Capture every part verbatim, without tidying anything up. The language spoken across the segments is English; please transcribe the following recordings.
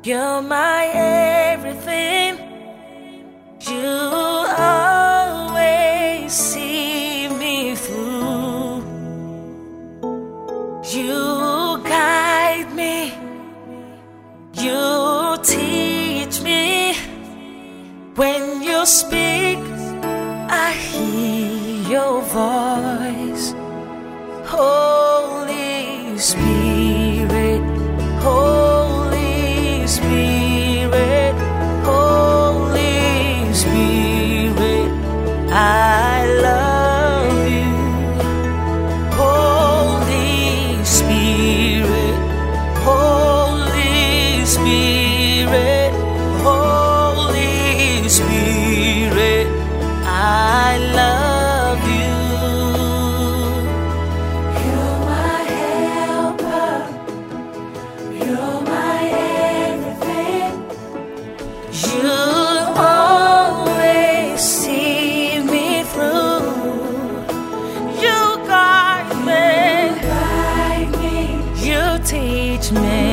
You're my everything. You always see me through. You guide me. You teach me. When you speak, I hear your voice. Holy Spirit, Holy Spirit, Holy Spirit, I love you. Holy Spirit, Holy Spirit, Holy Spirit, I love you. You're my helper. You're my everything. You always see me through. You guide me. You guide me. You teach me.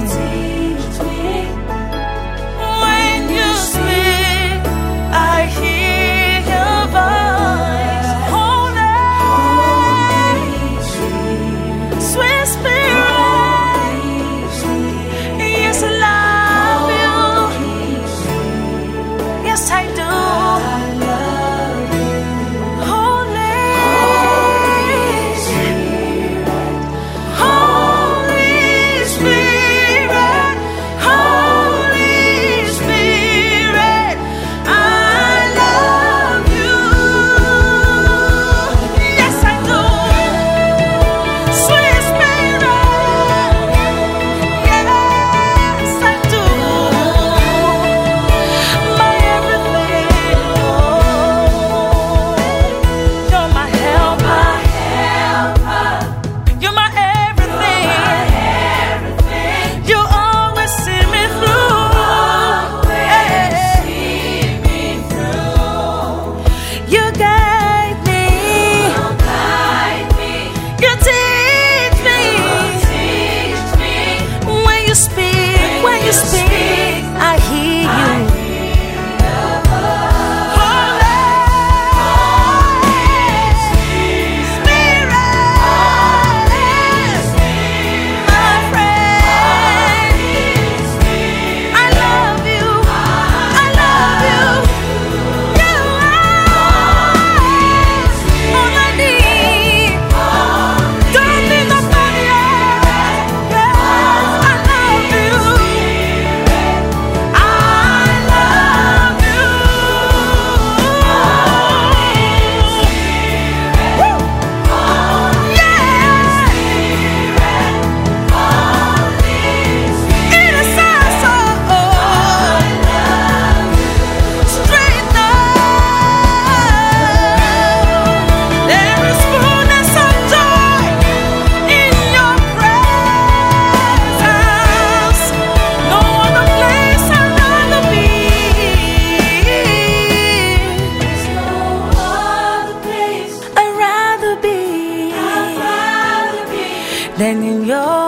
Then in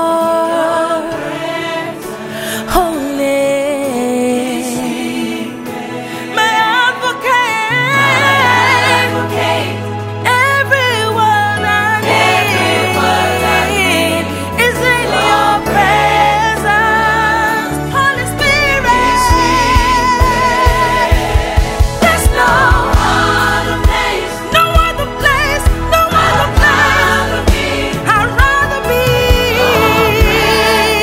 your holy, my advocate, everyone I need is in your presence, Holy Spirit. There's no other place, no other place, no other place. I'd rather be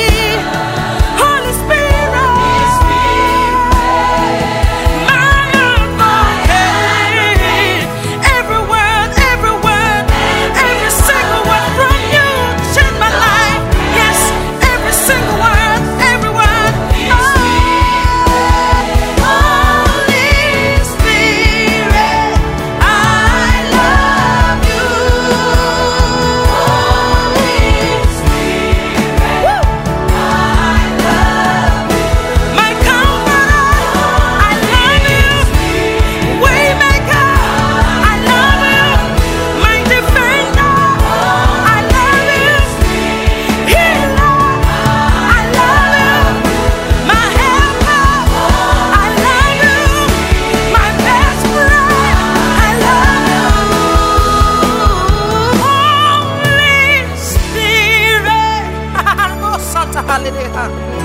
Hallelujah.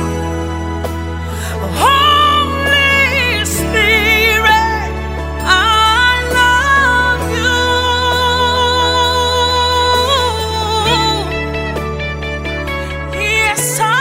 Holy Spirit, I love you. Yes, I